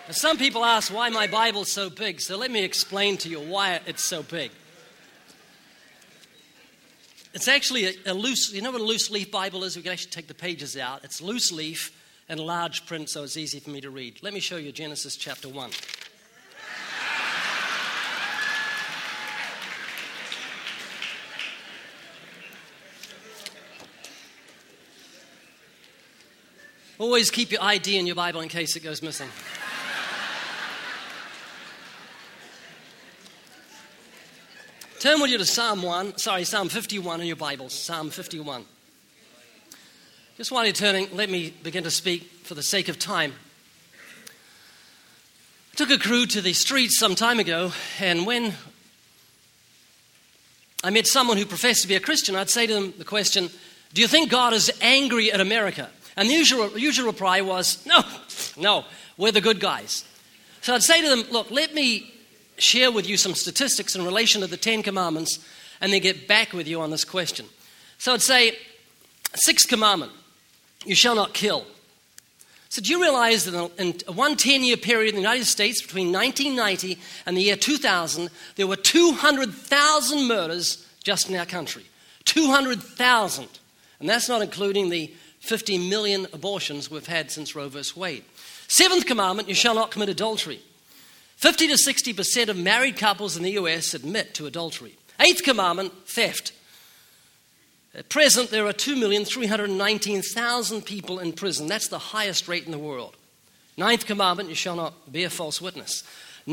Some people ask why my Bible's so big, so let me explain to you why it's so big. It's actually a loose, you know what a loose leaf Bible is? We can actually take the pages out. It's loose leaf and large print, so it's easy for me to read. Let me show you Genesis chapter 1. Always keep your ID in your Bible in case it goes missing. Turn with you to Psalm 51 in your Bibles, Psalm 51. Just while you're turning, let me begin to speak for the sake of time. I took a crew to the streets some time ago, and when I met someone who professed to be a Christian, I'd say to them the question, do you think God is angry at America? And the usual reply was, no, we're the good guys. So I'd say to them, look, let me share with you some statistics in relation to the Ten Commandments and then get back with you on this question. So I'd say, sixth commandment, you shall not kill. So do you realize that in one 10-year period in the United States between 1990 and the year 2000, there were 200,000 murders just in our country. 200,000. And that's not including the 50 million abortions we've had since Roe v. Wade. Seventh commandment, you shall not commit adultery. 50 to 60% of married couples in the U.S. admit to adultery. Eighth commandment, theft. At present, there are 2,319,000 people in prison. That's the highest rate in the world. Ninth commandment, you shall not bear false witness.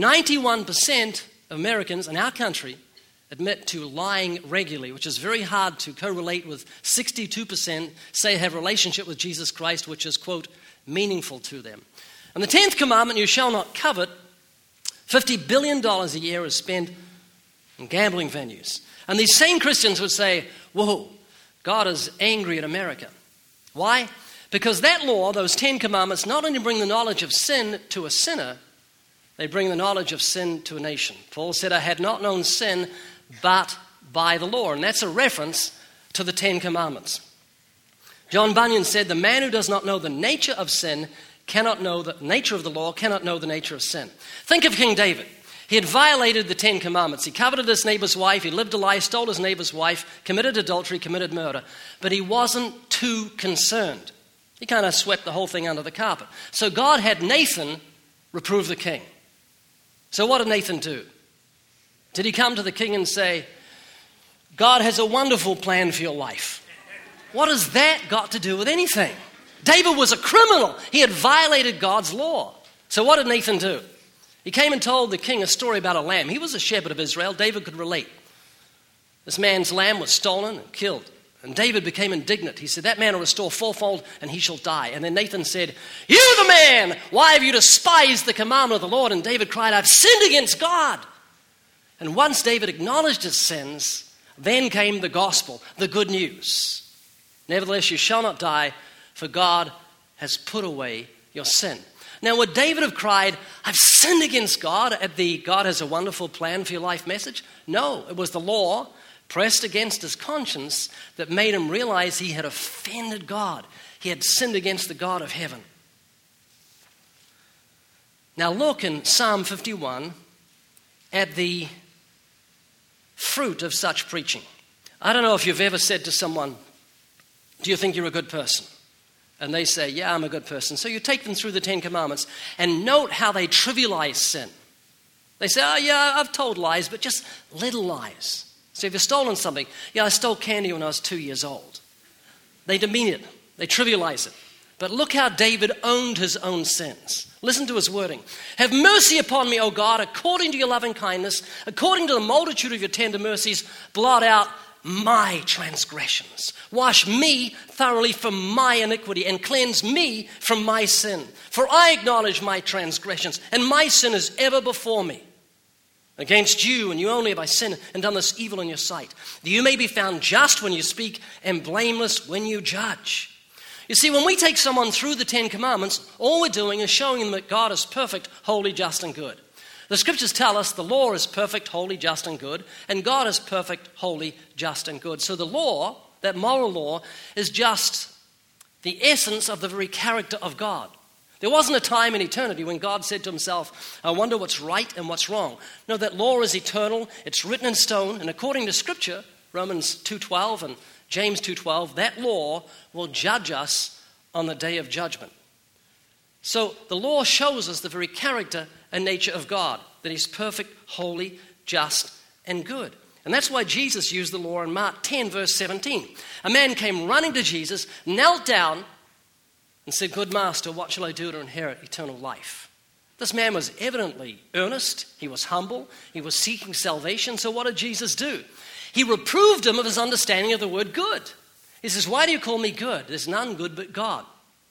91% of Americans in our country admit to lying regularly, which is very hard to correlate with 62% say have a relationship with Jesus Christ, which is, quote, meaningful to them. And the 10th commandment, you shall not covet. $50 billion a year is spent in gambling venues. And these same Christians would say, whoa, God is angry at America. Why? Because that law, those 10 commandments, not only bring the knowledge of sin to a sinner, they bring the knowledge of sin to a nation. Paul said, I had not known sin but by the law. And that's a reference to the 10 commandments. John Bunyan said, the man who does not know the nature of sin cannot know the nature of the law, cannot know the nature of sin. Think of King David. He had violated the 10 commandments. He coveted his neighbor's wife. He lived a lie, stole his neighbor's wife, committed adultery, committed murder. But he wasn't too concerned. He kind of swept the whole thing under the carpet. So God had Nathan reprove the king. So what did Nathan do? Did he come to the king and say, God has a wonderful plan for your life? What has that got to do with anything? David was a criminal. He had violated God's law. So what did Nathan do? He came and told the king a story about a lamb. He was a shepherd of Israel. David could relate. This man's lamb was stolen and killed. And David became indignant. He said, that man will restore fourfold and he shall die. And then Nathan said, you the man, why have you despised the commandment of the Lord? And David cried, I've sinned against God. And once David acknowledged his sins, then came the gospel, the good news. Nevertheless, you shall not die, for God has put away your sin. Now, would David have cried, I've sinned against God at the God has a wonderful plan for your life message? No, it was the law pressed against his conscience that made him realize he had offended God. He had sinned against the God of heaven. Now look in Psalm 51 at the fruit of such preaching. I don't know if you've ever said to someone, do you think you're a good person? And they say, yeah, I'm a good person. So you take them through the 10 commandments and note how they trivialize sin. They say, oh yeah, I've told lies, but just little lies. So if you've stolen something, yeah, I stole candy when I was 2 years old. They demean it. They trivialize it. But look how David owned his own sins. Listen to his wording. Have mercy upon me, O God, according to your loving kindness, according to the multitude of your tender mercies, blot out my transgressions. Wash me thoroughly from my iniquity and cleanse me from my sin. For I acknowledge my transgressions, and my sin is ever before me. Against you and you only have I sinned and done this evil in your sight, that you may be found just when you speak and blameless when you judge. You see, when we take someone through the 10 commandments, all we're doing is showing them that God is perfect, holy, just, and good. The scriptures tell us the law is perfect, holy, just, and good, and God is perfect, holy, just, and good. So the law, that moral law, is just the essence of the very character of God. There wasn't a time in eternity when God said to himself, I wonder what's right and what's wrong. No, that law is eternal. It's written in stone. And according to Scripture, Romans 2:12 and James 2:12, that law will judge us on the day of judgment. So the law shows us the very character and nature of God, that he's perfect, holy, just, and good. And that's why Jesus used the law in Mark 10, verse 17. A man came running to Jesus, knelt down, and said, Good master, what shall I do to inherit eternal life? This man was evidently earnest. He was humble. He was seeking salvation. So what did Jesus do? He reproved him of his understanding of the word good. He says, why do you call me good? There's none good but God.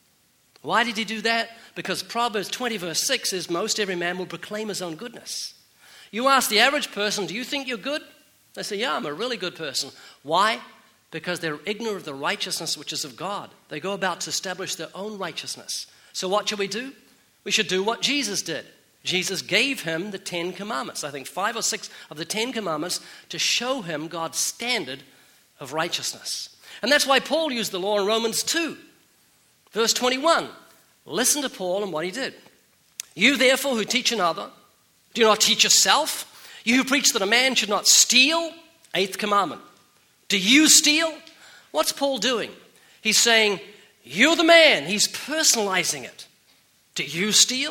Why did he do that? Because Proverbs 20, verse 6 says, most every man will proclaim his own goodness. You ask the average person, do you think you're good? They say, yeah, I'm a really good person. Why? Because they're ignorant of the righteousness which is of God. They go about to establish their own righteousness. So what should we do? We should do what Jesus did. Jesus gave him the 10 commandments. I think 5 or 6 of the 10 commandments to show him God's standard of righteousness. And that's why Paul used the law in Romans 2. Verse 21, listen to Paul and what he did. You therefore who teach another, do not teach yourself. You who preach that a man should not steal, 8th commandment. Do you steal? What's Paul doing? He's saying, you're the man. He's personalizing it. Do you steal?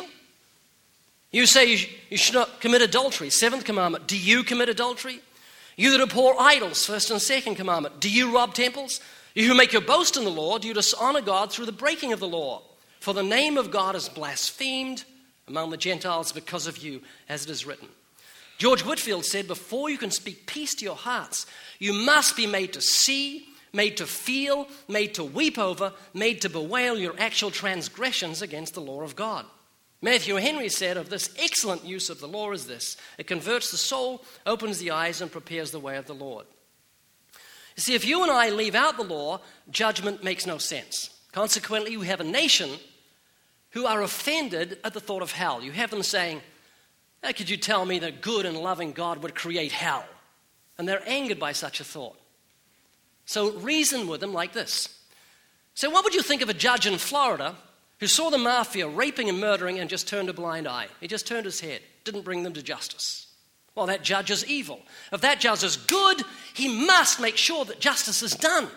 You say you should not commit adultery, 7th commandment. Do you commit adultery? You that abhor idols, 1st and 2nd commandment. Do you rob temples? You who make your boast in the law, do you dishonor God through the breaking of the law? For the name of God is blasphemed among the Gentiles because of you, as it is written. George Whitefield said, before you can speak peace to your hearts, you must be made to see, made to feel, made to weep over, made to bewail your actual transgressions against the law of God. Matthew Henry said of this excellent use of the law is this: it converts the soul, opens the eyes, and prepares the way of the Lord. You see, if you and I leave out the law, judgment makes no sense. Consequently, we have a nation who are offended at the thought of hell. You have them saying, how could you tell me that good and loving God would create hell? And they're angered by such a thought. So reason with them like this. So what would you think of a judge in Florida who saw the mafia raping and murdering and just turned a blind eye? He just turned his head, didn't bring them to justice. Well, that judge is evil. If that judge is good, he must make sure that justice is done.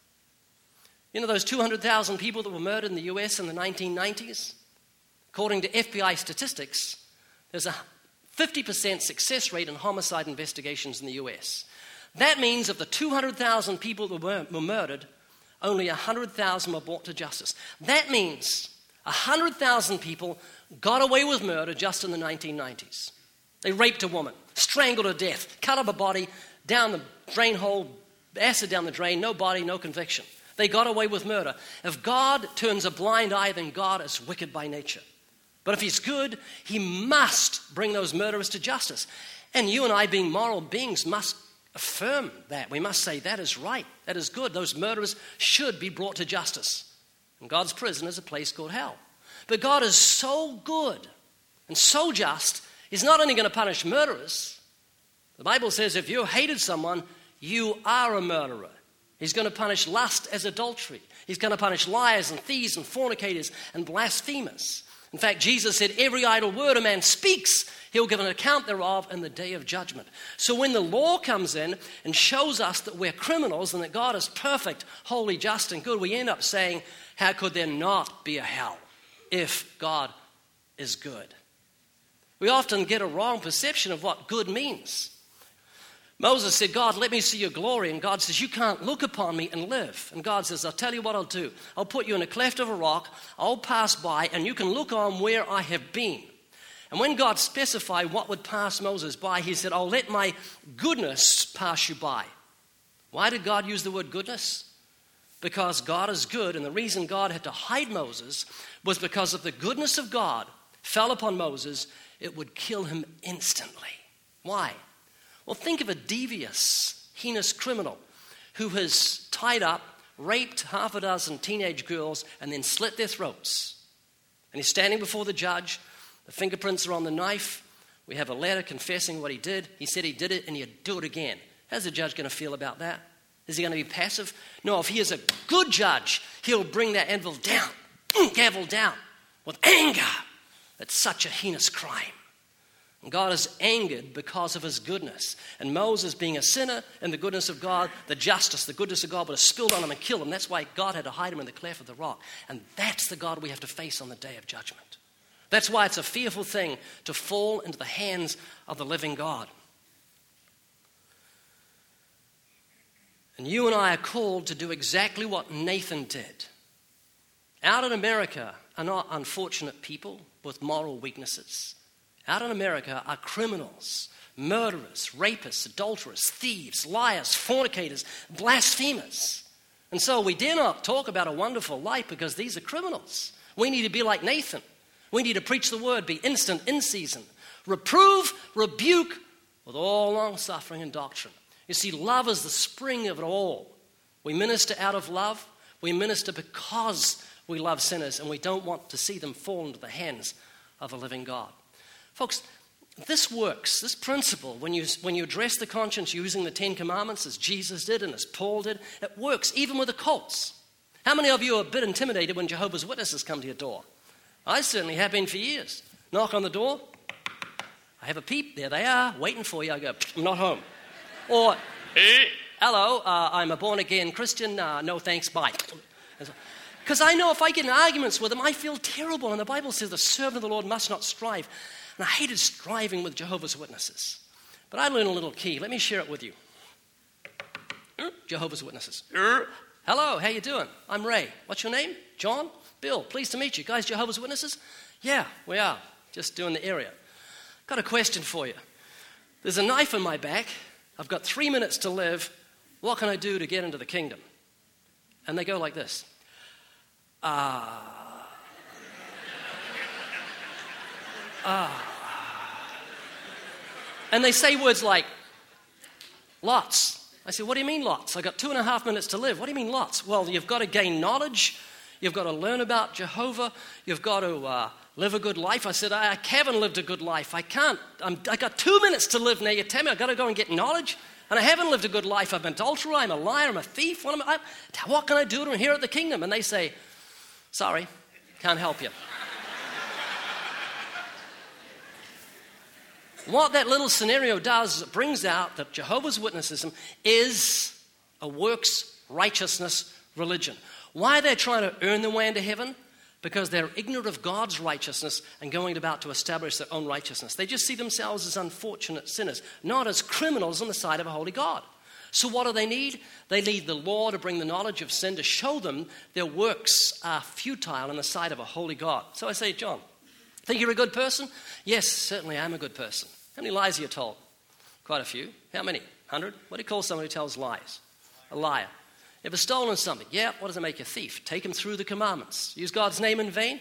You know those 200,000 people that were murdered in the US in the 1990s? According to FBI statistics, there's a 50% success rate in homicide investigations in the US. That means of the 200,000 people that were murdered, only 100,000 were brought to justice. That means 100,000 people got away with murder just in the 1990s. They raped a woman, strangled her to death, cut up a body, down the drain hole, acid down the drain, no body, no conviction. They got away with murder. If God turns a blind eye, then God is wicked by nature. But if he's good, he must bring those murderers to justice. And you and I, being moral beings, must affirm that. We must say that is right, that is good. Those murderers should be brought to justice. And God's prison is a place called hell. But God is so good and so just, he's not only going to punish murderers. The Bible says if you hated someone, you are a murderer. He's going to punish lust as adultery. He's going to punish liars and thieves and fornicators and blasphemers. In fact, Jesus said, every idle word a man speaks, he'll give an account thereof in the day of judgment. So when the law comes in and shows us that we're criminals and that God is perfect, holy, just, and good, we end up saying, how could there not be a hell if God is good? We often get a wrong perception of what good means. Moses said, God, let me see your glory. And God says, you can't look upon me and live. And God says, I'll tell you what I'll do. I'll put you in a cleft of a rock. I'll pass by and you can look on where I have been. And when God specified what would pass Moses by, he said, I'll let my goodness pass you by. Why did God use the word goodness? Because God is good. And the reason God had to hide Moses was because if the goodness of God fell upon Moses, it would kill him instantly. Why? Well, think of a devious, heinous criminal who has tied up, raped half a dozen teenage girls, and then slit their throats. And he's standing before the judge. The fingerprints are on the knife. We have a letter confessing what he did. He said he did it, and he'd do it again. How's the judge going to feel about that? Is he going to be passive? No, if he is a good judge, he'll bring that anvil down, gavel down. with anger at such a heinous crime. And God is angered because of his goodness. And Moses, being a sinner in the goodness of God, the justice, the goodness of God would have spilled on him and killed him. That's why God had to hide him in the cleft of the rock. And that's the God we have to face on the day of judgment. That's why it's a fearful thing to fall into the hands of the living God. And you and I are called to do exactly what Nathan did. Out in America are not unfortunate people with moral weaknesses. Out in America are criminals, murderers, rapists, adulterers, thieves, liars, fornicators, blasphemers. And so we dare not talk about a wonderful life because these are criminals. We need to be like Nathan. We need to preach the word, be instant, in season. Reprove, rebuke with all long suffering and doctrine. You see, love is the spring of it all. We minister out of love. We minister because we love sinners and we don't want to see them fall into the hands of a living God. Folks, this works, this principle, when you address the conscience using the Ten Commandments as Jesus did and as Paul did, it works even with the cults. How many of you are a bit intimidated when Jehovah's Witnesses come to your door? I certainly have been for years. Knock on the door, I have a peep, there they are, waiting for you. I go, I'm not home. Or, hello, I'm a born-again Christian, no thanks, bye. Because I know if I get in arguments with them, I feel terrible. And the Bible says the servant of the Lord must not strive. And I hated striving with Jehovah's Witnesses. But I learned a little key. Let me share it with you. Jehovah's Witnesses. Hello, how you doing? I'm Ray. What's your name? John? Bill. Pleased to meet you. Guys, Jehovah's Witnesses? Yeah, we are. Just doing the area. Got a question for you. There's a knife in my back. I've got 3 minutes to live. What can I do to get into the kingdom? And they go like this. And they say words like, lots. I say, what do you mean lots? I got 2.5 minutes to live. What do you mean lots? Well, you've got to gain knowledge. You've got to learn about Jehovah. You've got to live a good life. I said, I haven't lived a good life. I can't. I got 2 minutes to live now. You tell me I've got to go and get knowledge. And I haven't lived a good life. I'm an adulterer. I'm a liar. I'm a thief. What can I do to inherit the kingdom? And they say, sorry, can't help you. What that little scenario does is it brings out that Jehovah's Witnessism is a works righteousness religion. Why are they trying to earn their way into heaven? Because they're ignorant of God's righteousness and going about to establish their own righteousness. They just see themselves as unfortunate sinners, not as criminals on the side of a holy God. So what do they need? They need the law to bring the knowledge of sin, to show them their works are futile in the sight of a holy God. So I say, John, think you're a good person? Yes, certainly I'm a good person. How many lies are you told? Quite a few. How many? 100? What do you call someone who tells lies? A liar. You ever stolen something? Yeah. What does it make you? A thief. Take him through the commandments. Use God's name in vain?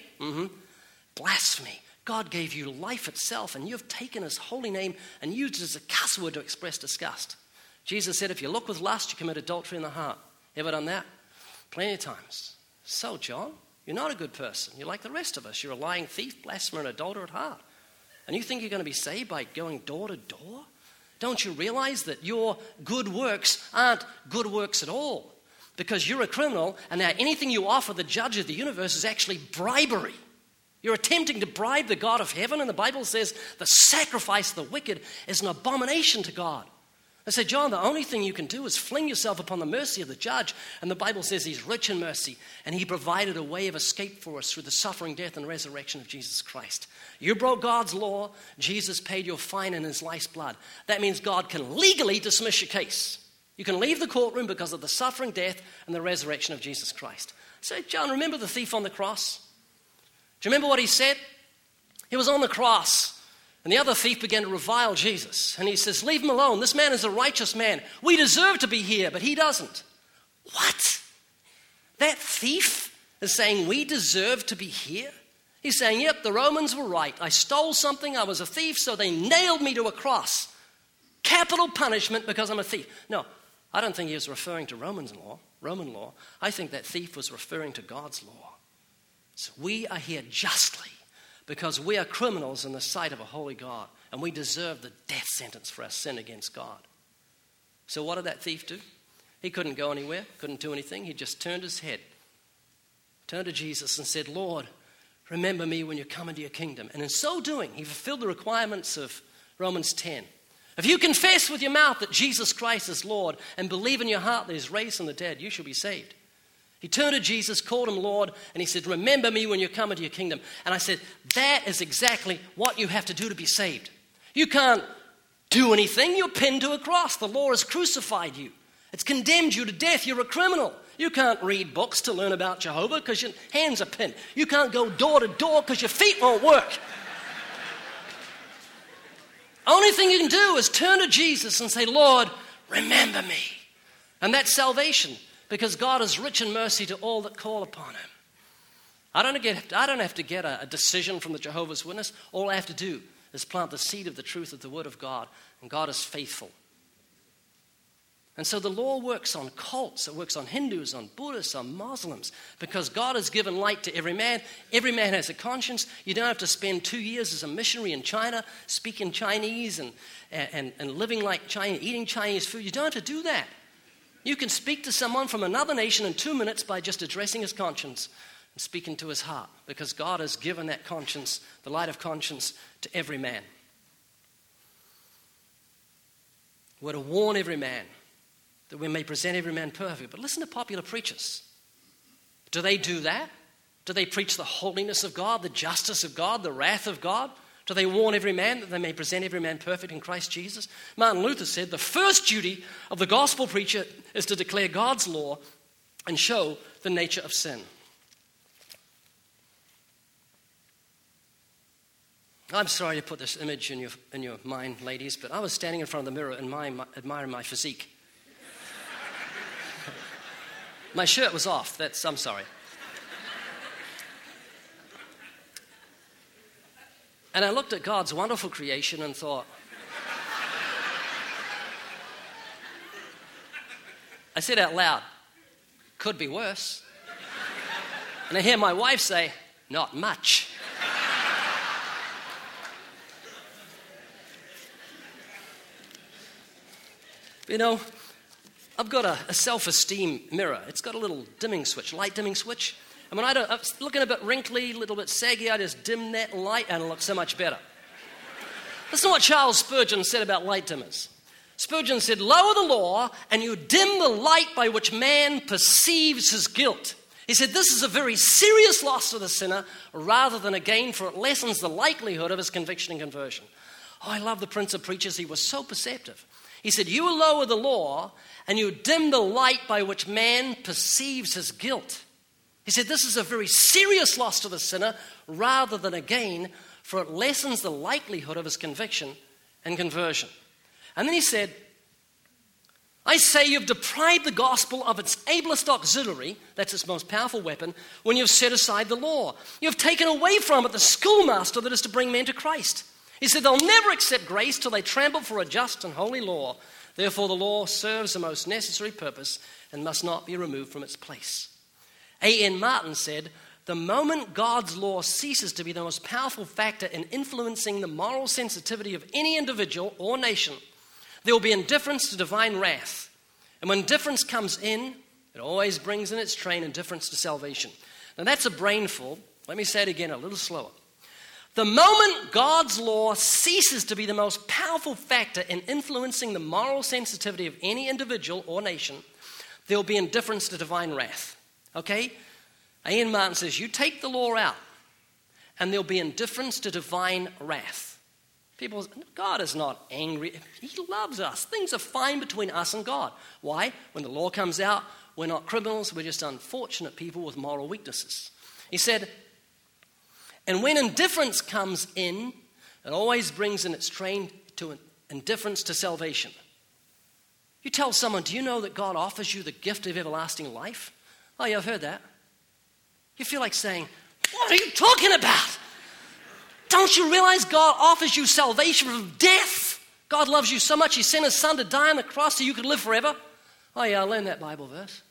Blasphemy. God gave you life itself, and you've taken his holy name and used it as a cuss word to express disgust. Jesus said, if you look with lust, you commit adultery in the heart. Ever done that? Plenty of times. So, John, you're not a good person. You're like the rest of us. You're a lying thief, blasphemer, and adulterer at heart. And you think you're going to be saved by going door to door? Don't you realize that your good works aren't good works at all? Because you're a criminal, and now anything you offer the judge of the universe is actually bribery. You're attempting to bribe the God of heaven, and the Bible says the sacrifice of the wicked is an abomination to God. I say, John, the only thing you can do is fling yourself upon the mercy of the judge. And the Bible says he's rich in mercy, and he provided a way of escape for us through the suffering, death, and resurrection of Jesus Christ. You broke God's law. Jesus paid your fine in his life's blood. That means God can legally dismiss your case. You can leave the courtroom because of the suffering, death, and the resurrection of Jesus Christ. So, John, remember the thief on the cross? Do you remember what he said? He was on the cross. And the other thief began to revile Jesus. And he says, leave him alone. This man is a righteous man. We deserve to be here, but he doesn't. What? That thief is saying we deserve to be here? He's saying, yep, the Romans were right. I stole something. I was a thief, so they nailed me to a cross. Capital punishment because I'm a thief. No, I don't think he was referring to Roman law. I think that thief was referring to God's law. So we are here justly, because we are criminals in the sight of a holy God, and we deserve the death sentence for our sin against God. So what did that thief do? He couldn't go anywhere, couldn't do anything. He just turned his head, turned to Jesus and said, Lord, remember me when you come into your kingdom. And in so doing, he fulfilled the requirements of Romans 10. If you confess with your mouth that Jesus Christ is Lord and believe in your heart that he's raised from the dead, you shall be saved. He turned to Jesus, called him Lord, and he said, remember me when you come into your kingdom. And I said, that is exactly what you have to do to be saved. You can't do anything. You're pinned to a cross. The law has crucified you. It's condemned you to death. You're a criminal. You can't read books to learn about Jehovah because your hands are pinned. You can't go door to door because your feet won't work. Only thing you can do is turn to Jesus and say, Lord, remember me. And that's salvation, because God is rich in mercy to all that call upon him. I don't have to get a decision from the Jehovah's Witness. All I have to do is plant the seed of the truth of the Word of God, and God is faithful. And so the law works on cults, it works on Hindus, on Buddhists, on Muslims, because God has given light to every man. Every man has a conscience. You don't have to spend 2 years as a missionary in China, speaking Chinese and living like Chinese, eating Chinese food. You don't have to do that. You can speak to someone from another nation in 2 minutes by just addressing his conscience and speaking to his heart, because God has given that conscience, the light of conscience, to every man. We're to warn every man, that we may present every man perfect. But listen to popular preachers. Do they do that? Do they preach the holiness of God, the justice of God, the wrath of God? Do they warn every man that they may present every man perfect in Christ Jesus? Martin Luther said the first duty of the gospel preacher is to declare God's law and show the nature of sin. I'm sorry to put this image in your mind, ladies, but I was standing in front of the mirror and admiring my physique. My shirt was off. I'm sorry. And I looked at God's wonderful creation and thought, I said out loud, could be worse. And I hear my wife say, not much. You know, I've got a self-esteem mirror. It's got a little dimming switch, light dimming switch. And when I'm looking a bit wrinkly, a little bit saggy, I just dim that light and it looks so much better. Listen to what Charles Spurgeon said about light dimmers. Spurgeon said, lower the law and you dim the light by which man perceives his guilt. He said, this is a very serious loss to the sinner rather than a gain, for it lessens the likelihood of his conviction and conversion. Oh, I love the Prince of Preachers. He was so perceptive. He said, you will lower the law and you dim the light by which man perceives his guilt. He said, this is a very serious loss to the sinner rather than a gain, for it lessens the likelihood of his conviction and conversion. And then he said, I say you've deprived the gospel of its ablest auxiliary, that's its most powerful weapon, when you've set aside the law. You've taken away from it the schoolmaster that is to bring men to Christ. He said they'll never accept grace till they trample for a just and holy law. Therefore the law serves the most necessary purpose and must not be removed from its place. A.N. Martin said, the moment God's law ceases to be the most powerful factor in influencing the moral sensitivity of any individual or nation, there will be indifference to divine wrath. And when indifference comes in, it always brings in its train indifference to salvation. Now that's a brainful. Let me say it again a little slower. The moment God's law ceases to be the most powerful factor in influencing the moral sensitivity of any individual or nation, there will be indifference to divine wrath. Okay? A.N. Martin says, you take the law out, and there'll be indifference to divine wrath. People, God is not angry. He loves us. Things are fine between us and God. Why? When the law comes out, we're not criminals. We're just unfortunate people with moral weaknesses. He said, and when indifference comes in, it always brings in its train to indifference to salvation. You tell someone, do you know that God offers you the gift of everlasting life? Oh, yeah, I've heard that. You feel like saying, what are you talking about? Don't you realize God offers you salvation from death? God loves you so much, he sent his son to die on the cross so you could live forever. Oh, yeah, I learned that Bible verse.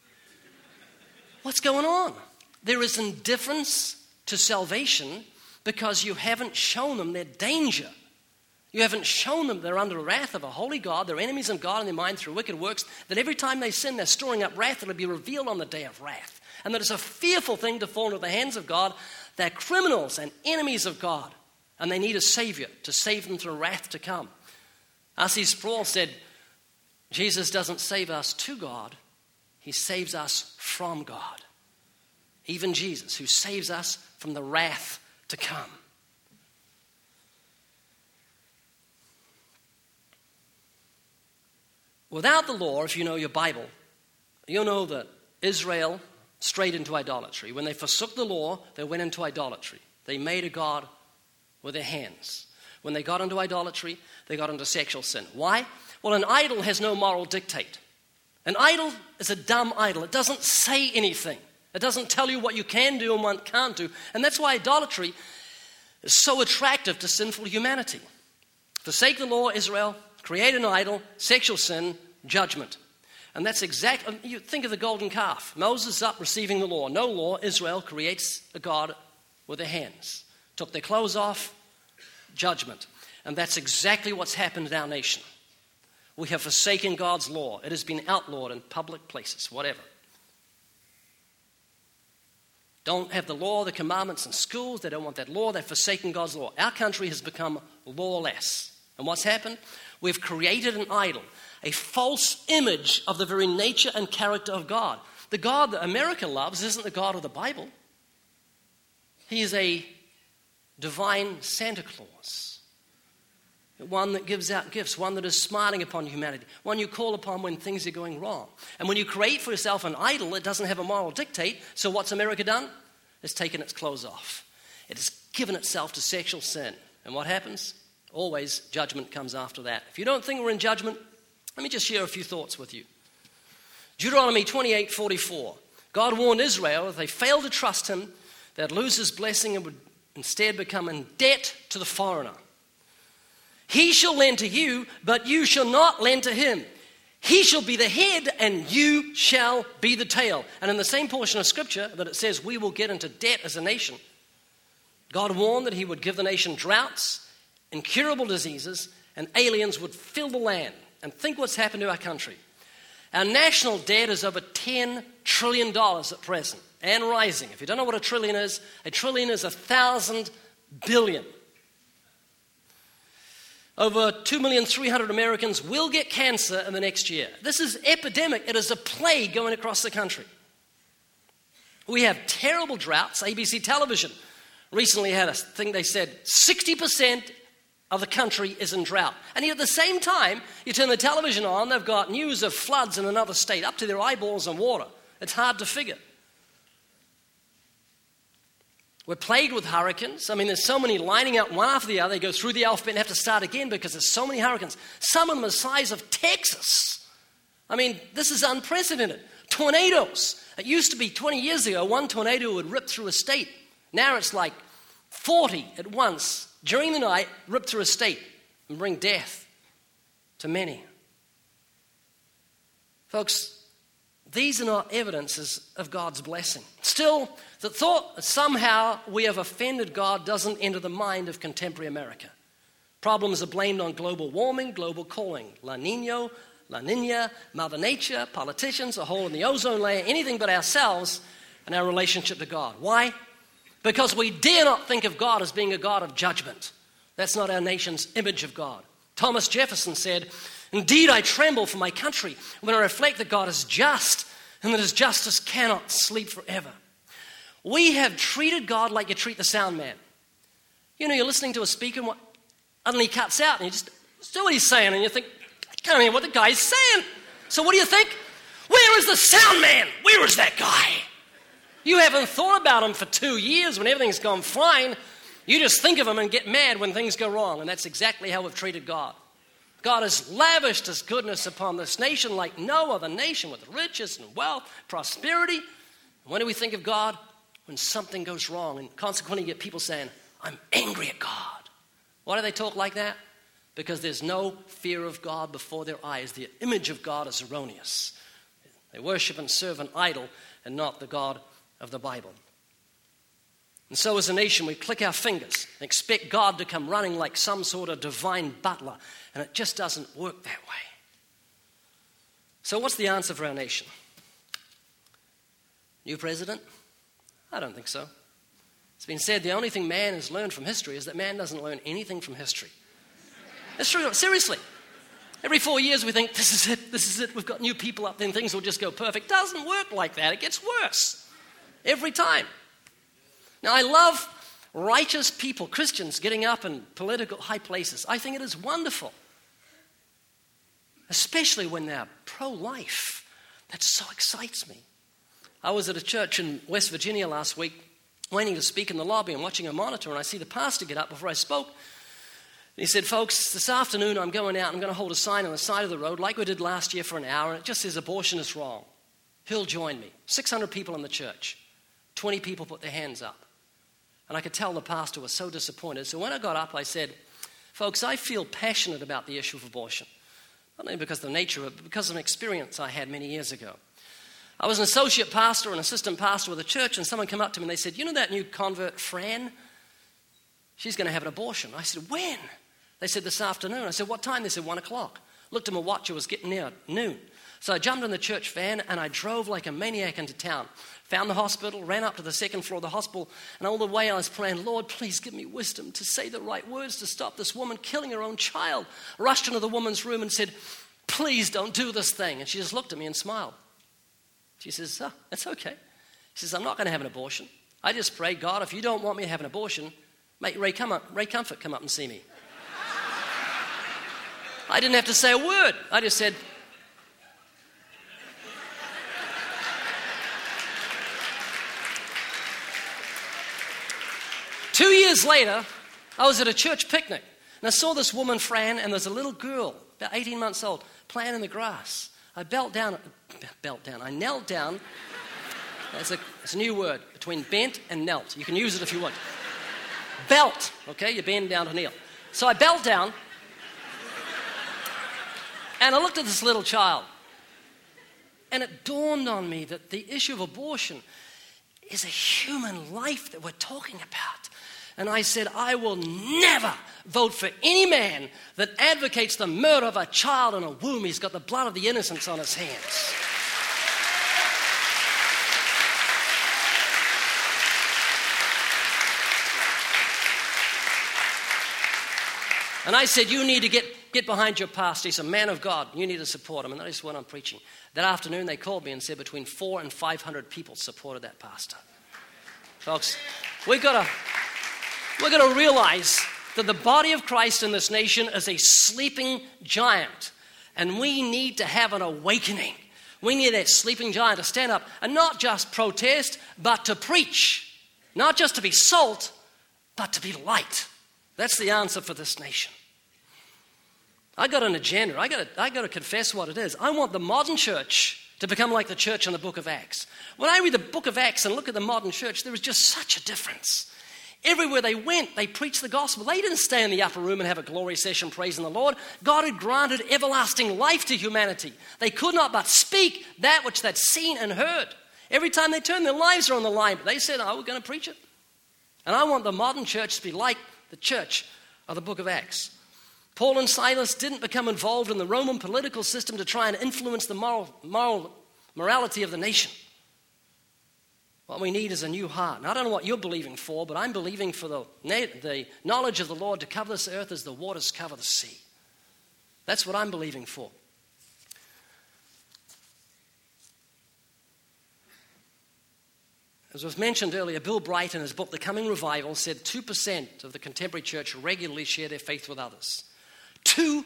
What's going on? There is indifference to salvation because you haven't shown them their danger. You haven't shown them they're under the wrath of a holy God. They're enemies of God in their mind through wicked works, that every time they sin, they're storing up wrath that will be revealed on the day of wrath. And that it's a fearful thing to fall into the hands of God, They're criminals and enemies of God, and they need a Savior to save them from wrath to come. R.C. Sproul said, Jesus doesn't save us to God, he saves us from God. Even Jesus, who saves us from the wrath to come. Without the law, if you know your Bible, you'll know that Israel strayed into idolatry. When they forsook the law, they went into idolatry. They made a god with their hands. When they got into idolatry, they got into sexual sin. Why? Well, an idol has no moral dictate. An idol is a dumb idol. It doesn't say anything. It doesn't tell you what you can do and what can't do. And that's why idolatry is so attractive to sinful humanity. Forsake the law, Israel. Create an idol, sexual sin, judgment. And that's exactly, you think of the golden calf. Moses is up receiving the law. No law, Israel creates a god with their hands. Took their clothes off, judgment. And that's exactly what's happened in our nation. We have forsaken God's law. It has been outlawed in public places, whatever. Don't have the law, the commandments in schools. They don't want that law. They've forsaken God's law. Our country has become lawless. And what's happened? We've created an idol, a false image of the very nature and character of God. The God that America loves isn't the God of the Bible. He is a divine Santa Claus, one that gives out gifts, one that is smiling upon humanity, one you call upon when things are going wrong. And when you create for yourself an idol, it doesn't have a moral dictate. So what's America done? It's taken its clothes off. It has given itself to sexual sin. And what happens? Always judgment comes after that. If you don't think we're in judgment, let me just share a few thoughts with you. Deuteronomy 28:44. God warned Israel if they failed to trust him, they'd lose his blessing and would instead become in debt to the foreigner. He shall lend to you, but you shall not lend to him. He shall be the head, and you shall be the tail. And in the same portion of Scripture that it says we will get into debt as a nation, God warned that he would give the nation droughts, incurable diseases, and aliens would fill the land. And think what's happened to our country. Our national debt is over $10 trillion at present, and rising. If you don't know what a trillion is 1,000 billion. Over 2,300,000 Americans will get cancer in the next year. This is epidemic. It is a plague going across the country. We have terrible droughts. ABC television recently had a thing, they said 60% of the country is in drought. And yet at the same time, you turn the television on, they've got news of floods in another state, up to their eyeballs in water. It's hard to figure. We're plagued with hurricanes. I mean, there's so many lining up one after the other. They go through the alphabet and have to start again because there's so many hurricanes. Some of them are the size of Texas. I mean, this is unprecedented. Tornadoes. It used to be 20 years ago, one tornado would rip through a state. Now it's like 40 at once during the night, rip through a state and bring death to many. Folks, these are not evidences of God's blessing. Still, the thought that somehow we have offended God doesn't enter the mind of contemporary America. Problems are blamed on global warming, global cooling, La Nina, Mother Nature, politicians, a hole in the ozone layer, anything but ourselves and our relationship to God. Why? Because we dare not think of God as being a God of judgment. That's not our nation's image of God. Thomas Jefferson said, "Indeed, I tremble for my country when I reflect that God is just and that his justice cannot sleep forever." We have treated God like you treat the sound man. You know, you're listening to a speaker and suddenly he cuts out and you just do what he's saying and you think, I can't hear what the guy's saying. So what do you think? Where is the sound man? Where is that guy? You haven't thought about him for 2 years when everything's gone fine. You just think of him and get mad when things go wrong. And that's exactly how we've treated God. God has lavished his goodness upon this nation like no other nation, with riches and wealth, prosperity. And when do we think of God? When something goes wrong. And consequently you get people saying, I'm angry at God. Why do they talk like that? Because there's no fear of God before their eyes. The image of God is erroneous. They worship and serve an idol and not the God of the Bible. And so as a nation, we click our fingers and expect God to come running like some sort of divine butler, and it just doesn't work that way. So what's the answer for our nation? New president? I don't think so. It's been said the only thing man has learned from history is that man doesn't learn anything from history. It's true, seriously. Every 4 years we think, this is it, we've got new people up, then things will just go perfect. It doesn't work like that. It gets worse every time. Now, I love righteous people, Christians, getting up in political high places. I think it is wonderful, especially when they're pro-life. That so excites me. I was at a church in West Virginia last week, waiting to speak in the lobby and watching a monitor, and I see the pastor get up before I spoke. He said, folks, this afternoon I'm going out, I'm going to hold a sign on the side of the road like we did last year for an hour, and it just says abortion is wrong. Who'll join me? 600 people in the church. 20 people put their hands up. And I could tell the pastor was so disappointed. So when I got up, I said, folks, I feel passionate about the issue of abortion. Not only because of the nature of it, but because of an experience I had many years ago. I was an associate pastor, an assistant pastor with a church, and someone came up to me and they said, you know that new convert, Fran? She's going to have an abortion. I said, when? They said, this afternoon. I said, what time? They said, 1 o'clock. Looked at my watch, it was getting near noon. So I jumped in the church van and I drove like a maniac into town. Found the hospital, ran up to the second floor of the hospital, and all the way I was praying, Lord, please give me wisdom to say the right words to stop this woman killing her own child. Rushed into the woman's room and said, please don't do this thing. And she just looked at me and smiled. She says, oh, it's okay. She says, I'm not going to have an abortion. I just pray, God, if you don't want me to have an abortion, make Ray Comfort come up and see me. I didn't have to say a word. I just said, "2 years later, I was at a church picnic, and I saw this woman, Fran, and there's a little girl, about 18 months old, playing in the grass. I knelt down. It's a new word, between bent and knelt. You can use it if you want. Belt, okay? You bend down to kneel. So I bent down, and I looked at this little child, and it dawned on me that the issue of abortion is a human life that we're talking about. And I said, I will never vote for any man that advocates the murder of a child in a womb. He's got the blood of the innocents on his hands. And I said, you need to get behind your pastor. He's a man of God. You need to support him. And that is what I'm preaching. That afternoon, they called me and said between 400 and 500 people supported that pastor. Folks, we've got to realize that the body of Christ in this nation is a sleeping giant. And we need to have an awakening. We need that sleeping giant to stand up and not just protest, but to preach. Not just to be salt, but to be light. That's the answer for this nation. I got an agenda. I got to confess what it is. I want the modern church to become like the church in the book of Acts. When I read the book of Acts and look at the modern church, there is just such a difference. Everywhere they went, they preached the gospel. They didn't stay in the upper room and have a glory session praising the Lord. God had granted everlasting life to humanity. They could not but speak that which they'd seen and heard. Every time they turned, their lives are on the line. But they said, we're going to preach it. And I want the modern church to be like the church of the book of Acts. Paul and Silas didn't become involved in the Roman political system to try and influence the morality of the nation. What we need is a new heart. And I don't know what you're believing for, but I'm believing for the knowledge of the Lord to cover this earth as the waters cover the sea. That's what I'm believing for. As was mentioned earlier, Bill Bright in his book, The Coming Revival, said 2% of the contemporary church regularly share their faith with others. 2%.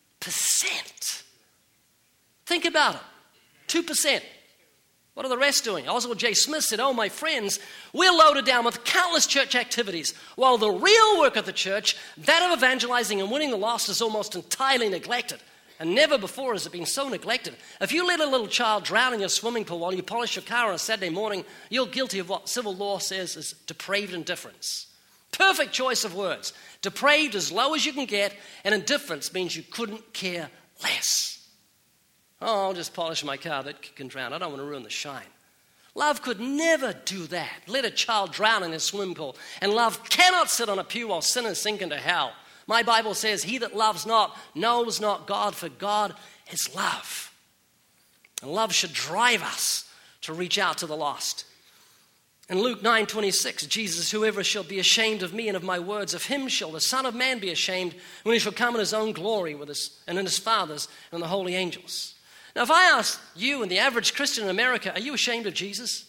Think about it. 2%. What are the rest doing? Oswald J. Smith said, my friends, we're loaded down with countless church activities, while the real work of the church, that of evangelizing and winning the lost, is almost entirely neglected. And never before has it been so neglected. If you let a little child drown in your swimming pool while you polish your car on a Saturday morning, you're guilty of what civil law says is depraved indifference. Perfect choice of words. Depraved as low as you can get, and indifference means you couldn't care less. I'll just polish my car, that can drown. I don't want to ruin the shine. Love could never do that. Let a child drown in his swimming pool. And love cannot sit on a pew while sinners sink into hell. My Bible says, he that loves not knows not God, for God is love. And love should drive us to reach out to the lost. In Luke 9:26, Jesus, whoever shall be ashamed of me and of my words, of him shall the Son of Man be ashamed when he shall come in his own glory and in his Father's and the holy angels. Now, if I ask you and the average Christian in America, are you ashamed of Jesus?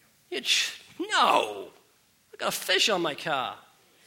No. I've got a fish on my car.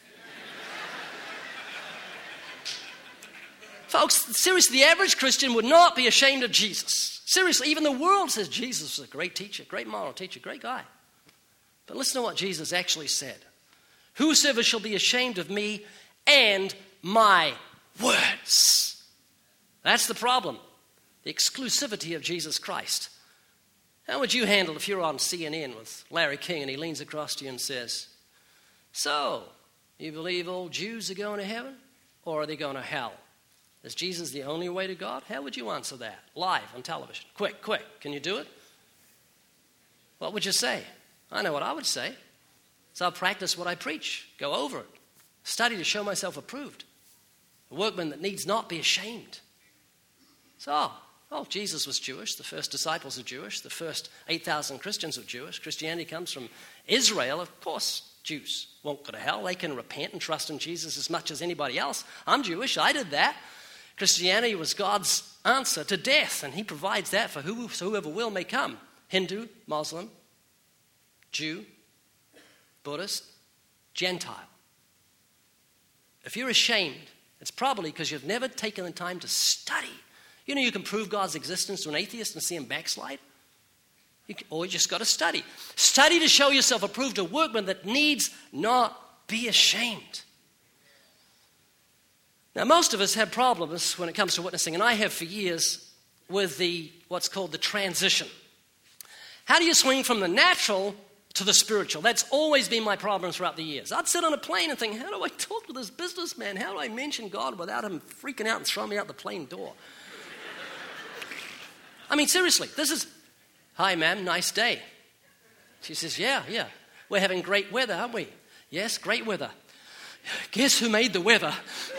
Folks, seriously, the average Christian would not be ashamed of Jesus. Seriously, even the world says Jesus was a great teacher, great moral teacher, great guy. But listen to what Jesus actually said. Whosoever shall be ashamed of me and my words. That's the problem. The exclusivity of Jesus Christ. How would you handle if you're on CNN with Larry King and he leans across to you and says, so, you believe all Jews are going to heaven or are they going to hell? Is Jesus the only way to God? How would you answer that? Live on television. Quick. Can you do it? What would you say? I know what I would say. So I'll practice what I preach. Go over it. Study to show myself approved. A workman that needs not be ashamed. So, Jesus was Jewish. The first disciples are Jewish. The first 8,000 Christians are Jewish. Christianity comes from Israel. Of course, Jews won't go to hell. They can repent and trust in Jesus as much as anybody else. I'm Jewish. I did that. Christianity was God's answer to death, and he provides that for whoever will may come. Hindu, Muslim, Jew, Buddhist, Gentile. If you're ashamed, it's probably because you've never taken the time to study. You know you can prove God's existence to an atheist and see him backslide? Or you just got to study. Study to show yourself approved, a workman that needs not be ashamed. Now, most of us have problems when it comes to witnessing, and I have for years with what's called the transition. How do you swing from the natural to the spiritual? That's always been my problem throughout the years. I'd sit on a plane and think, how do I talk to this businessman? How do I mention God without him freaking out and throwing me out the plane door? I mean, seriously, this is, hi, ma'am, nice day. She says, yeah. We're having great weather, aren't we? Yes, great weather. Guess who made the weather?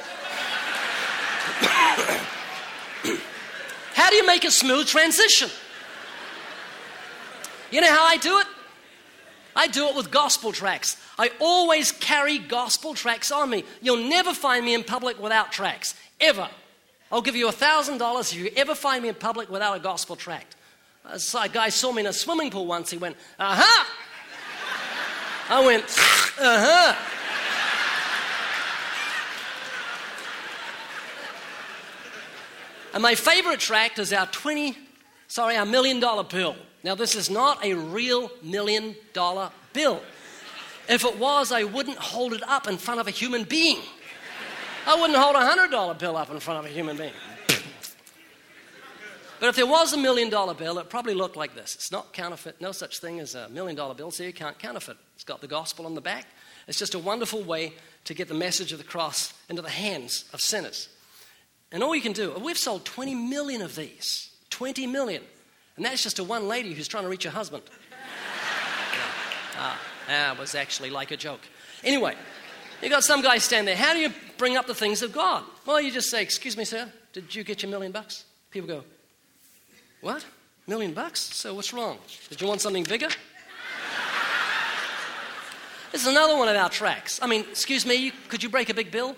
How do you make a smooth transition? You know how I do it? I do it with gospel tracts. I always carry gospel tracts on me. You'll never find me in public without tracts, ever. I'll give you $1,000 if you ever find me in public without a gospel tract. A guy saw me in a swimming pool once. He went, aha! I went, aha! And my favorite tract is our $1 million bill. Now, this is not a real $1 million bill. If it was, I wouldn't hold it up in front of a human being. I wouldn't hold a $100 bill up in front of a human being. But if there was a $1 million bill, it probably looked like this. It's not counterfeit. No such thing as a $1 million bill, so you can't counterfeit. It's got the gospel on the back. It's just a wonderful way to get the message of the cross into the hands of sinners. And all you can do, we've sold 20 million of these. 20 million. And that's just to one lady who's trying to reach her husband. That was actually like a joke. Anyway, you got some guy stand there. How do you bring up the things of God? Well, you just say, excuse me, sir, did you get your $1 million? People go, what? $1 million? So what's wrong? Did you want something bigger? This is another one of our tracts. I mean, excuse me, could you break a big bill?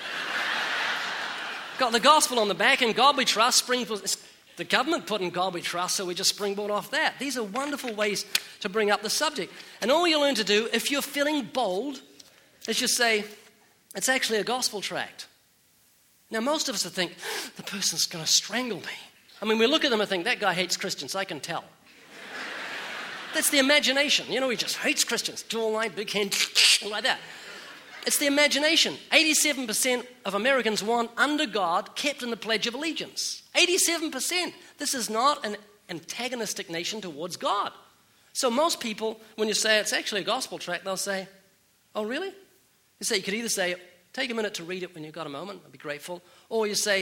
Got the gospel on the back, and God we trust. The government put in God we trust, so we just springboard off that. These are wonderful ways to bring up the subject. And all you learn to do, if you're feeling bold, is just say, it's actually a gospel tract. Now, most of us would think, the person's going to strangle me. I mean, we look at them and think, that guy hates Christians, I can tell. That's the imagination. You know, he just hates Christians. Dual line, big hand, like that. It's the imagination. 87% of Americans want under God kept in the Pledge of Allegiance. 87%. This is not an antagonistic nation towards God. So most people, when you say it's actually a gospel tract, they'll say, oh, really? You could either say, take a minute to read it when you've got a moment, I'd be grateful. Or you say,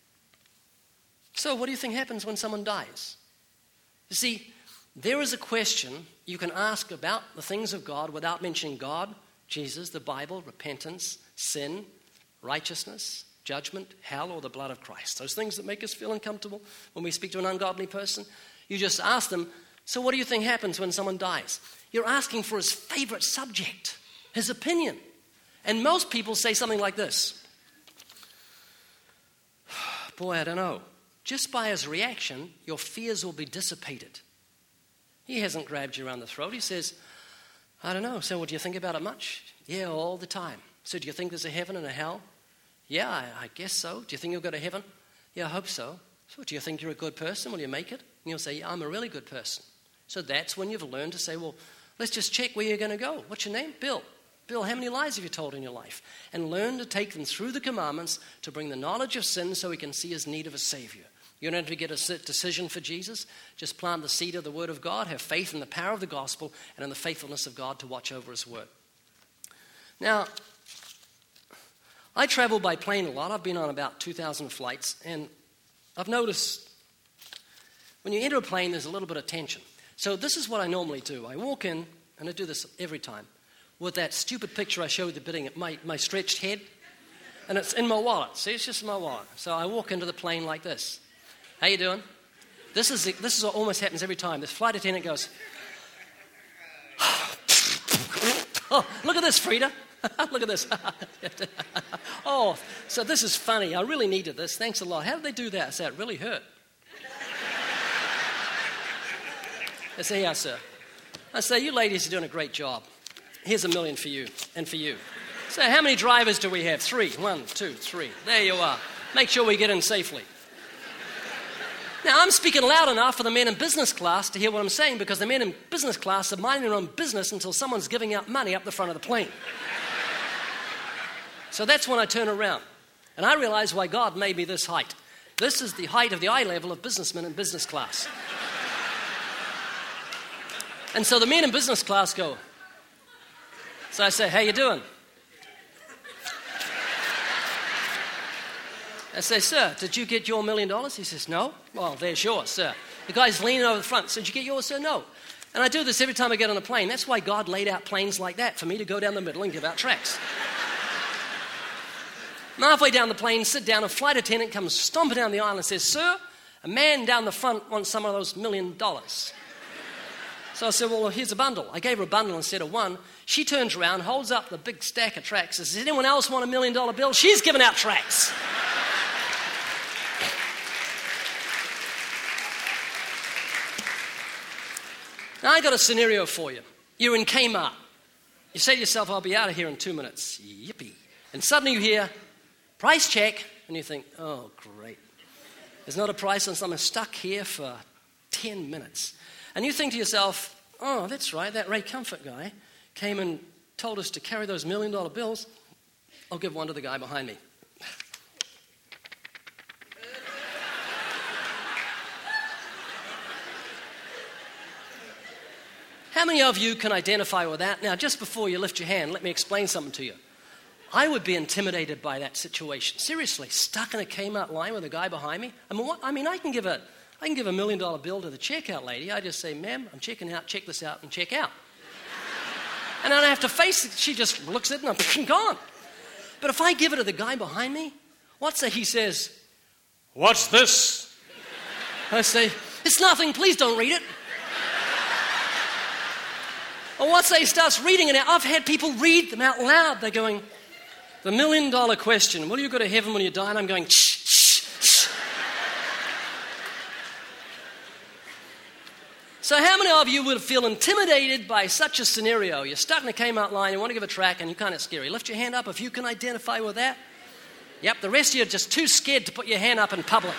so what do you think happens when someone dies? You see, there is a question you can ask about the things of God without mentioning God, Jesus, the Bible, repentance, sin, righteousness, judgment, hell, or the blood of Christ. Those things that make us feel uncomfortable when we speak to an ungodly person. You just ask them, So what do you think happens when someone dies? You're asking for his favorite subject, his opinion. And most people say something like this. Boy, I don't know. Just by his reaction, your fears will be dissipated. He hasn't grabbed you around the throat. He says, I don't know. So, what do you think about it much? Yeah, all the time. So, do you think there's a heaven and a hell? Yeah, I guess so. Do you think you'll go to heaven? Yeah, I hope so. So, do you think you're a good person? Will you make it? And you'll say, yeah, I'm a really good person. So that's when you've learned to say, well, let's just check where you're going to go. What's your name? Bill. Bill, how many lies have you told in your life? And learn to take them through the commandments to bring the knowledge of sin so he can see his need of a Savior. You don't have to get a decision for Jesus. Just plant the seed of the Word of God, have faith in the power of the gospel and in the faithfulness of God to watch over his word. Now, I travel by plane a lot. I've been on about 2,000 flights, and I've noticed when you enter a plane, there's a little bit of tension. So this is what I normally do. I walk in, and I do this every time, with that stupid picture I showed at the beginning, my stretched head, and it's in my wallet. See, it's just in my wallet. So I walk into the plane like this. How you doing? This is what almost happens every time. This flight attendant goes, oh, look at this, Frida. Look at this. Oh, so this is funny. I really needed this. Thanks a lot. How did they do that? I said, it really hurt. I say, yeah, sir. I say, you ladies are doing a great job. Here's $1 million for you and for you. So how many drivers do we have? 3. 1, 2, 3. There you are. Make sure we get in safely. Now, I'm speaking loud enough for the men in business class to hear what I'm saying, because the men in business class are minding their own business until someone's giving out money up the front of the plane. So that's when I turn around. And I realize why God made me this height. This is the height of the eye level of businessmen in business class. And so the men in business class go. So I say, how you doing? I say, sir, did you get your $1 million? He says, no. Well, there's yours, sir. The guy's leaning over the front. So did you get yours, sir? No. And I do this every time I get on a plane. That's why God laid out planes like that, for me to go down the middle and give out tracts. I'm halfway down the plane, sit down, a flight attendant comes stomping down the aisle and says, sir, a man down the front wants some of those $1 million. So I said, well, here's a bundle. I gave her a bundle instead of one. She turns around, holds up the big stack of tracts and says, does anyone else want $1 million bill? She's giving out tracts. Now, I got a scenario for you. You're in Kmart. You say to yourself, I'll be out of here in 2 minutes. Yippee. And suddenly you hear, price check, and you think, oh, great. There's not a price on something. Stuck here for 10 minutes. And you think to yourself, oh, that's right, that Ray Comfort guy came and told us to carry those $1 million bills. I'll give one to the guy behind me. How many of you can identify with that? Now, just before you lift your hand, let me explain something to you. I would be intimidated by that situation. Seriously, stuck in a Kmart line with a guy behind me. I can give a $1 million bill to the checkout lady. I just say, ma'am, I'm checking out, check this out, and check out. And I don't have to face it. She just looks at it and I'm gone. But if I give it to the guy behind me, what's that he says? What's this? I say, it's nothing, please don't read it. Or what's that he starts reading it out? I've had people read them out loud. They're going, the $1 million question, will you go to heaven when you die? And I'm going, shh, shh, shh. So how many of you would feel intimidated by such a scenario? You're stuck in a Kmart line, you want to give a track, and you're kind of scary. Lift your hand up if you can identify with that. Yep, the rest of you are just too scared to put your hand up in public.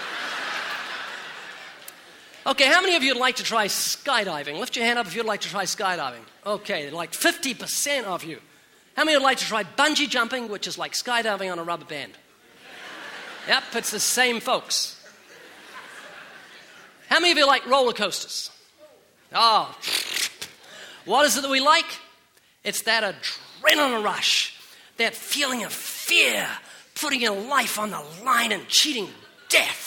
Okay, how many of you would like to try skydiving? Lift your hand up if you'd like to try skydiving. Okay, like 50% of you. How many would like to try bungee jumping, which is like skydiving on a rubber band? Yep, it's the same folks. How many of you like roller coasters? Oh, what is it that we like? It's that adrenaline rush, that feeling of fear, putting your life on the line and cheating death.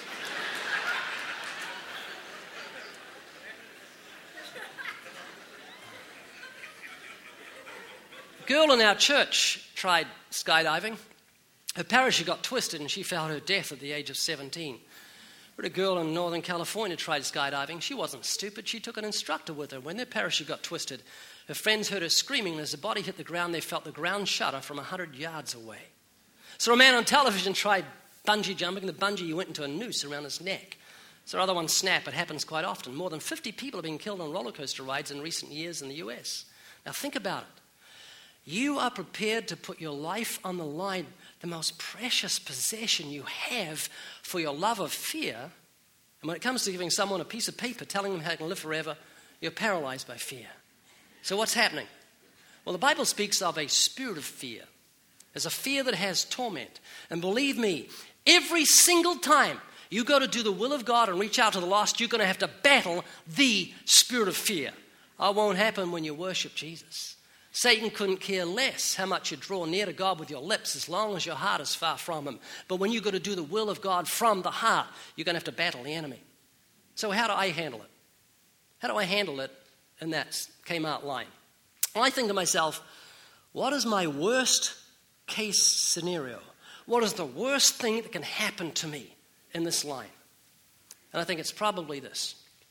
A girl in our church tried skydiving. Her parachute got twisted and she fell to her death at the age of 17. I heard a girl in Northern California tried skydiving. She wasn't stupid. She took an instructor with her. When their parachute got twisted, her friends heard her screaming, and as the body hit the ground, they felt the ground shudder from 100 yards away. So a man on television tried bungee jumping. The bungee went into a noose around his neck. So other ones snap. It happens quite often. More than 50 people have been killed on roller coaster rides in recent years in the US. Now think about it. You are prepared to put your life on the line, the most precious possession you have, for your love of fear. And when it comes to giving someone a piece of paper telling them how they can live forever, you're paralyzed by fear. So what's happening? Well, the Bible speaks of a spirit of fear. There's a fear that has torment. And believe me, every single time you go to do the will of God and reach out to the lost, you're going to have to battle the spirit of fear. It won't happen when you worship Jesus. Satan couldn't care less how much you draw near to God with your lips as long as your heart is far from him. But when you've got to do the will of God from the heart, you're going to have to battle the enemy. So how do I handle it? How do I handle it in that Kmart line? Well, I think to myself, what is my worst case scenario? What is the worst thing that can happen to me in this line? And I think it's probably this.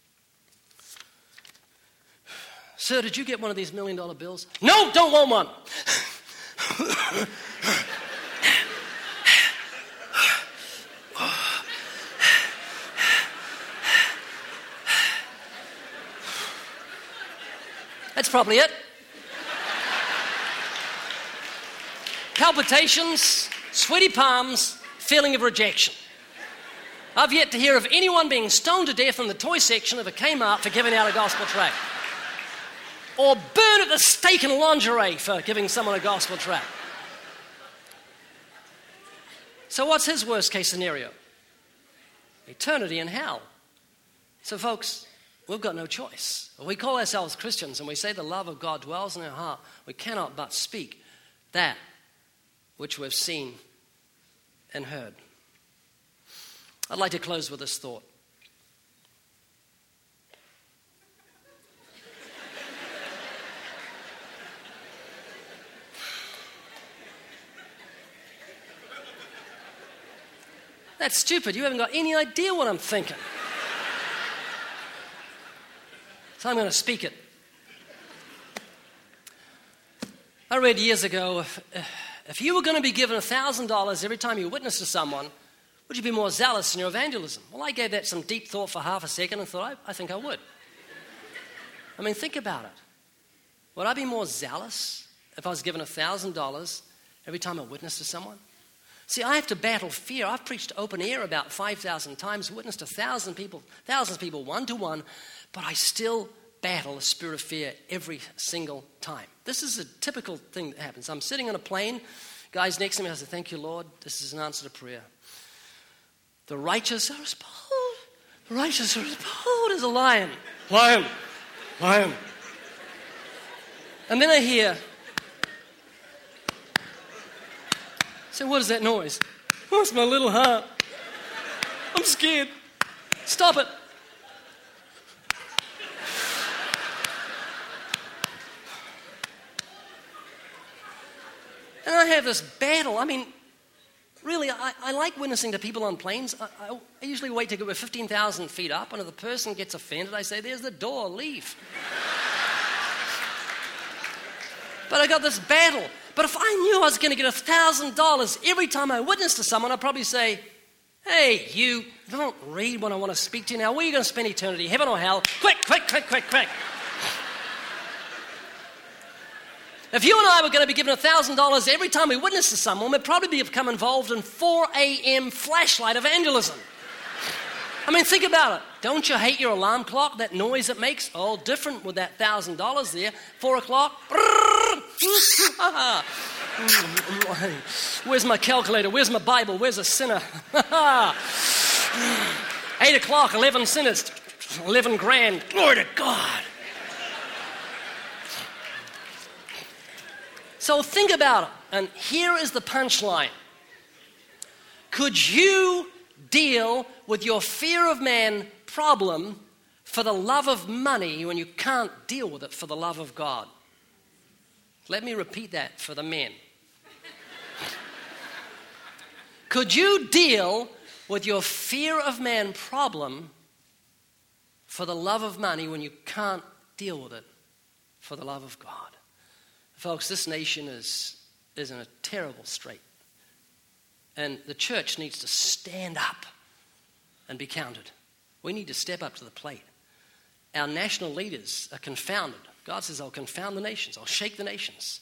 Sir, did you get one of these $1 million bills? No, don't want one. That's probably it. Palpitations, sweaty palms, feeling of rejection. I've yet to hear of anyone being stoned to death in the toy section of a Kmart for giving out a gospel tract. Or burn at the stake in lingerie for giving someone a gospel tract. So what's his worst case scenario? Eternity in hell. So folks, we've got no choice. We call ourselves Christians and we say the love of God dwells in our heart. We cannot but speak that which we've seen and heard. I'd like to close with this thought. That's stupid. You haven't got any idea what I'm thinking. So I'm going to speak it. I read years ago, if you were going to be given $1,000 every time you witness to someone, would you be more zealous in your evangelism? Well, I gave that some deep thought for half a second and thought, I think I would. I mean, think about it. Would I be more zealous if I was given $1,000 every time I witnessed to someone? See, I have to battle fear. I've preached open air about 5,000 times, witnessed to thousands of people one-to-one, but I still battle the spirit of fear every single time. This is a typical thing that happens. I'm sitting on a plane, guys next to me, I say, thank you, Lord, this is an answer to prayer. The righteous are as bold. The righteous are as bold as a lion. Lion, lion. And then I hear, so what is that noise? Oh, it's my little heart. I'm scared. Stop it. And I have this battle. I mean, really, I like witnessing to people on planes. I usually wait to go 15,000 feet up, and if the person gets offended, I say, there's the door, leave. But I got this battle. But if I knew I was going to get $1,000 every time I witness to someone, I'd probably say, hey, you don't read what I want to speak to you now. Where are you going to spend eternity, heaven or hell? Quick, quick, quick, quick, quick. If you and I were going to be given $1,000 every time we witness to someone, we'd probably become involved in 4 a.m. flashlight evangelism. I mean, think about it. Don't you hate your alarm clock, that noise it makes? All different with that $1,000 there. 4 o'clock. Where's my calculator? Where's my Bible? Where's a sinner? 8 o'clock, 11 sinners. 11 grand. Glory to God. So think about it. And here is the punchline. Could you deal with your fear of man problem for the love of money when you can't deal with it for the love of God? Let me repeat that for the men. Could you deal with your fear of man problem for the love of money when you can't deal with it for the love of God. Folks, this nation is in a terrible strait. And the church needs to stand up and be counted. We need to step up to the plate. Our national leaders are confounded. God says, I'll confound the nations. I'll shake the nations.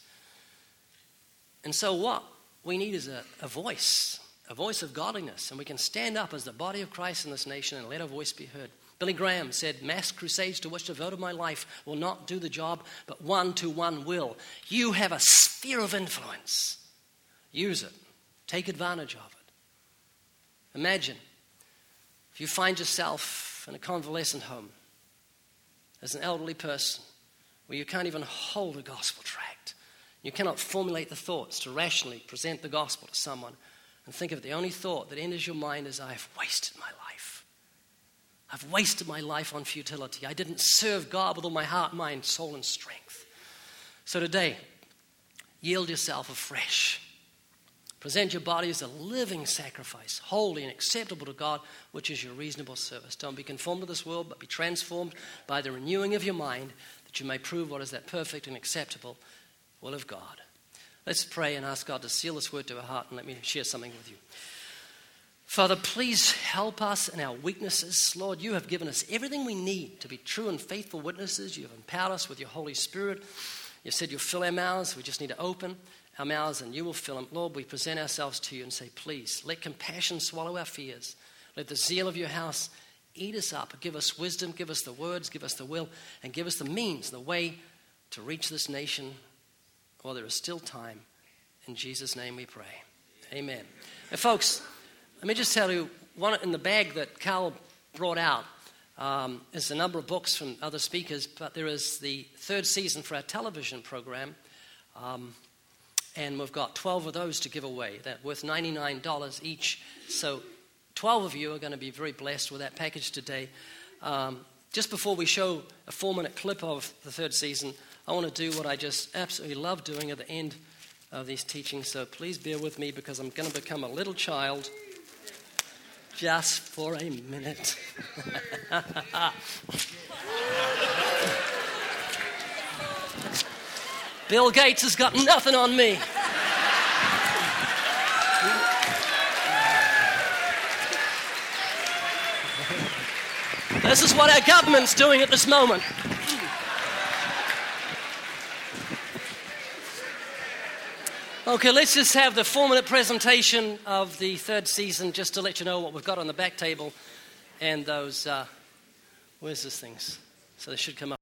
And so what we need is a voice of godliness. And we can stand up as the body of Christ in this nation and let our voice be heard. Billy Graham said, mass crusades to which devoted my life will not do the job, but one to one will. You have a sphere of influence. Use it. Take advantage of it. Imagine if you find yourself in a convalescent home as an elderly person where you can't even hold a gospel tract. You cannot formulate the thoughts to rationally present the gospel to someone and think of the only thought that enters your mind is, I've wasted my life. I've wasted my life on futility. I didn't serve God with all my heart, mind, soul, and strength. So today, yield yourself afresh. Present your body as a living sacrifice, holy and acceptable to God, which is your reasonable service. Don't be conformed to this world, but be transformed by the renewing of your mind, that you may prove what is that perfect and acceptable will of God. Let's pray and ask God to seal this word to our heart, and let me share something with you. Father, please help us in our weaknesses. Lord, you have given us everything we need to be true and faithful witnesses. You have empowered us with your Holy Spirit. You've said you'll fill our mouths. We just need to open our mouths and you will fill them. Lord, we present ourselves to you and say, please, let compassion swallow our fears. Let the zeal of your house eat us up. Give us wisdom, give us the words, give us the will, and give us the means, the way to reach this nation while there is still time. In Jesus' name we pray. Amen. Now, folks, let me just tell you, one in the bag that Carl brought out is a number of books from other speakers, but there is the third season for our television program. And we've got 12 of those to give away. They're worth $99 each. So 12 of you are going to be very blessed with that package today. Just before we show a 4-minute clip of the third season, I want to do what I just absolutely love doing at the end of these teachings. So please bear with me because I'm going to become a little child just for a minute. Bill Gates has got nothing on me. This is what our government's doing at this moment. Okay, let's just have the 4-minute presentation of the third season just to let you know what we've got on the back table and those, where's this things? So they should come up.